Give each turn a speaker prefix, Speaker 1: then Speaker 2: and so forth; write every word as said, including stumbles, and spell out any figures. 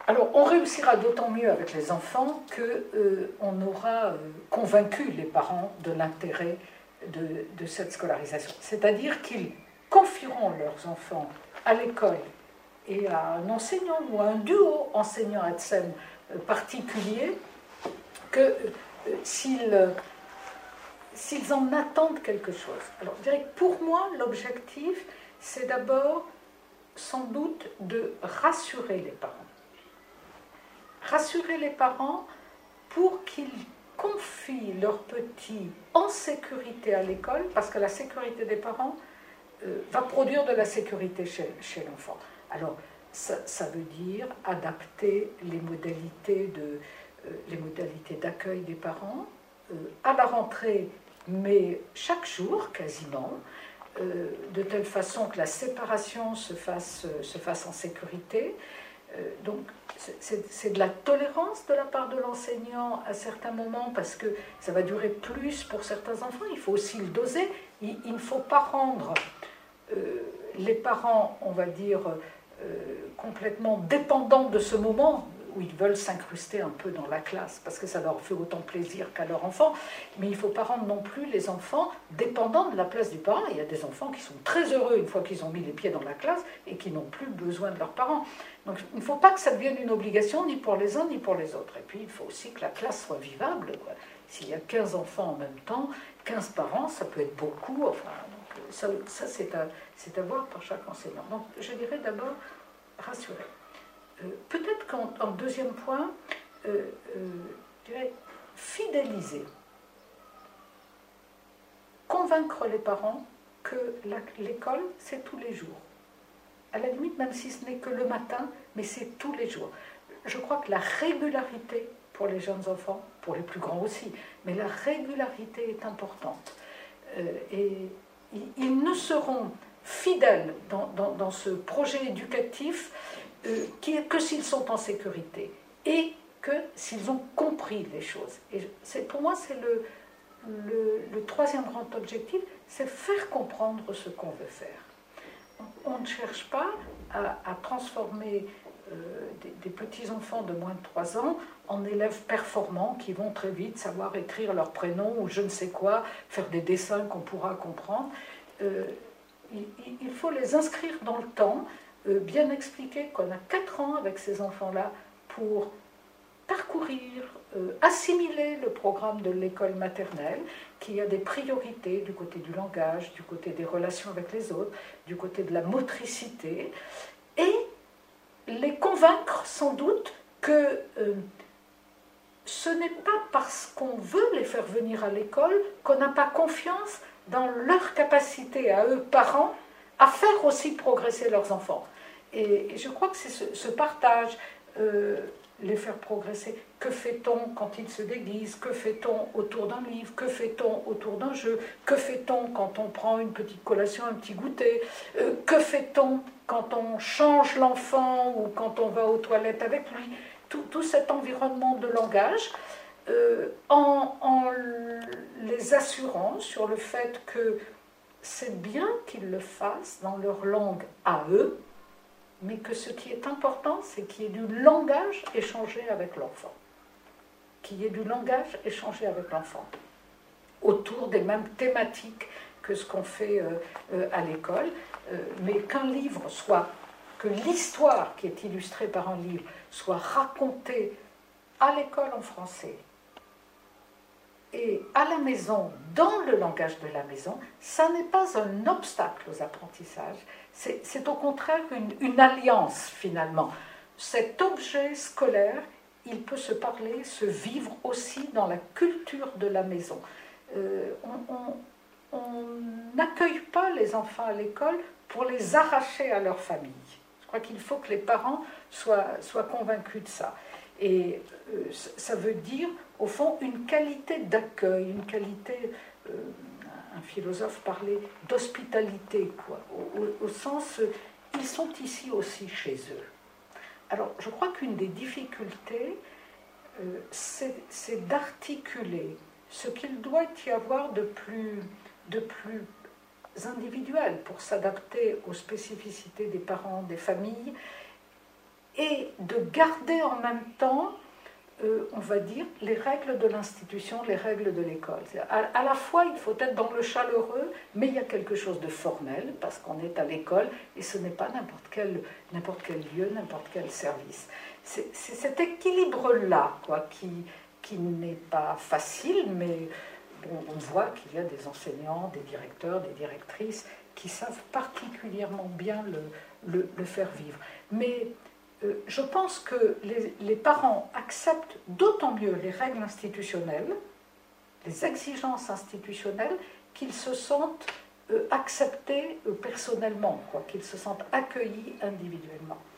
Speaker 1: Alors, on réussira d'autant mieux avec les enfants qu'on euh, aura euh, convaincu les parents de l'intérêt de, de cette scolarisation. C'est-à-dire qu'ils confieront leurs enfants à l'école et à un enseignant ou à un duo enseignant-A T S E M particulier, que euh, s'ils, euh, s'ils en attendent quelque chose. Alors, je dirais que pour moi, l'objectif, c'est d'abord, sans doute, de rassurer les parents. Rassurer les parents pour qu'ils confient leurs petits en sécurité à l'école, parce que la sécurité des parents euh, va produire de la sécurité chez, chez l'enfant. Alors, ça, ça veut dire adapter les modalités, de, euh, les modalités d'accueil des parents euh, à la rentrée, mais chaque jour quasiment, euh, de telle façon que la séparation se fasse, se fasse en sécurité. Euh, donc, c'est, c'est de la tolérance de la part de l'enseignant à certains moments, parce que ça va durer plus pour certains enfants. Il faut aussi le doser. Il, il ne faut pas rendre euh, les parents, on va dire, euh, complètement dépendants de ce moment où ils veulent s'incruster un peu dans la classe, parce que ça leur fait autant plaisir qu'à leur enfant. Mais il ne faut pas rendre non plus les enfants dépendants de la place du parent. Il y a des enfants qui sont très heureux une fois qu'ils ont mis les pieds dans la classe et qui n'ont plus besoin de leurs parents. Donc il ne faut pas que ça devienne une obligation ni pour les uns ni pour les autres. Et puis il faut aussi que la classe soit vivable, quoi. S'il y a quinze enfants en même temps, quinze parents, ça peut être beaucoup. Enfin, donc ça, ça c'est, à, c'est à voir par chaque enseignant. Donc je dirais d'abord rassurer. Euh, peut-être qu'en en deuxième point, euh, euh, je dirais fidéliser. Convaincre les parents que la, l'école, c'est tous les jours. À la limite, même si ce n'est que le matin, mais c'est tous les jours. Je crois que la régularité pour les jeunes enfants, pour les plus grands aussi, mais la régularité est importante. Euh, et ils ne seront fidèles dans, dans, dans ce projet éducatif euh, que s'ils sont en sécurité et que s'ils ont compris les choses. Et c'est, pour moi, c'est le, le, le troisième grand objectif, c'est faire comprendre ce qu'on veut faire. On ne cherche pas à, à transformer euh, des, des petits-enfants de moins de trois ans en élèves performants qui vont très vite savoir écrire leur prénom ou je ne sais quoi, faire des dessins qu'on pourra comprendre. Euh, il, il faut les inscrire dans le temps, euh, bien expliquer qu'on a quatre ans avec ces enfants-là pour parcourir, euh, assimiler le programme de l'école maternelle, qu'il y a des priorités du côté du langage, du côté des relations avec les autres, du côté de la motricité, et les convaincre sans doute que euh, ce n'est pas parce qu'on veut les faire venir à l'école qu'on n'a pas confiance dans leur capacité à eux, parents, à faire aussi progresser leurs enfants. Et, et je crois que c'est ce, ce partage, euh, les faire progresser. Que fait-on quand ils se déguisent? Que fait-on autour d'un livre? Que fait-on autour d'un jeu? Que fait-on quand on prend une petite collation, un petit goûter? euh, Que fait-on quand on change l'enfant ou quand on va aux toilettes avec lui? Tout, tout cet environnement de langage, euh, en, en les assurant sur le fait que c'est bien qu'ils le fassent dans leur langue à eux, mais que ce qui est important, c'est qu'il y ait du langage échangé avec l'enfant. Qu'il y ait du langage échangé avec l'enfant, autour des mêmes thématiques que ce qu'on fait euh, euh, à l'école, euh, mais qu'un livre soit, que l'histoire qui est illustrée par un livre soit racontée à l'école en français et à la maison, dans le langage de la maison, ça n'est pas un obstacle aux apprentissages, c'est, c'est au contraire une, une alliance finalement. Cet objet scolaire, il peut se parler, se vivre aussi dans la culture de la maison. Euh, on n'accueille pas les enfants à l'école pour les arracher à leur famille. Je crois qu'il faut que les parents soient, soient convaincus de ça. Et euh, ça veut dire, au fond, une qualité d'accueil, une qualité, euh, un philosophe parlait d'hospitalité, quoi, au, au, au sens, euh, ils sont ici aussi chez eux. Alors, je crois qu'une des difficultés, euh, c'est, c'est d'articuler ce qu'il doit y avoir de plus, de plus individuel pour s'adapter aux spécificités des parents, des familles, et de garder en même temps, euh, on va dire, les règles de l'institution, les règles de l'école. À, à la fois, il faut être dans le chaleureux, mais il y a quelque chose de formel, parce qu'on est à l'école, et ce n'est pas n'importe quel, n'importe quel lieu, n'importe quel service. C'est, c'est cet équilibre-là, quoi, qui, qui n'est pas facile, mais bon, on voit qu'il y a des enseignants, des directeurs, des directrices qui savent particulièrement bien le, le, le faire vivre. Mais euh, je pense que les, les parents acceptent d'autant mieux les règles institutionnelles, les exigences institutionnelles, qu'ils se sentent euh, acceptés euh, personnellement, quoi, qu'ils se sentent accueillis individuellement.